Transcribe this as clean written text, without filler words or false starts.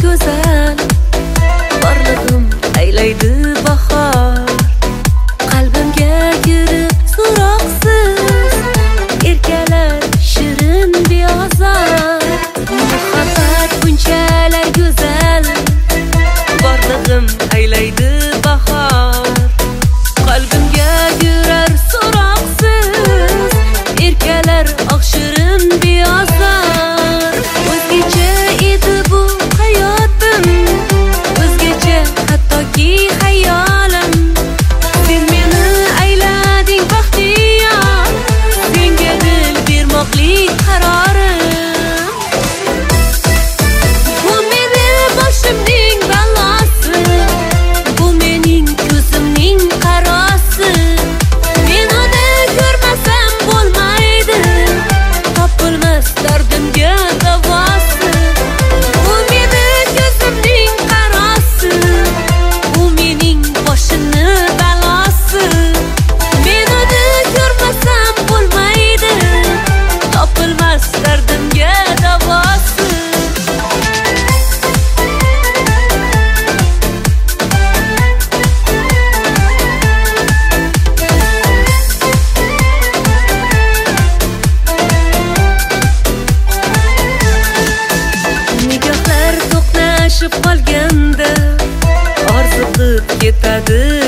go'zal, borlig'im aylaydi bahor. Qalbimga kirib so'roqsiz, erkalar shirin beozor. Muhabbat bunchalar go'zal, borlig'im aylaydi bahor. Qalbimga kirar so'roqsiz, erkalar oq shirin beozor. O'zgacha edi bu hayotim, o'zgacha hattoki hayolim. Sen meni aylading baxtiyor, senga dil bermoqlik qarorim. Bu meni boshimning balosi, bu mening ko'zimning qarosi. Men uni ko'rmasam bo'lmaydi, topilmas dardimga davosi. Bu meni ko'zimning qarosi, bu mening boshimni balosi. Men uni ko'rmasam bo'lmaydi, topilmas dardimga davosi. Nigohlar to'qnashib qolganda, orziqib ketadi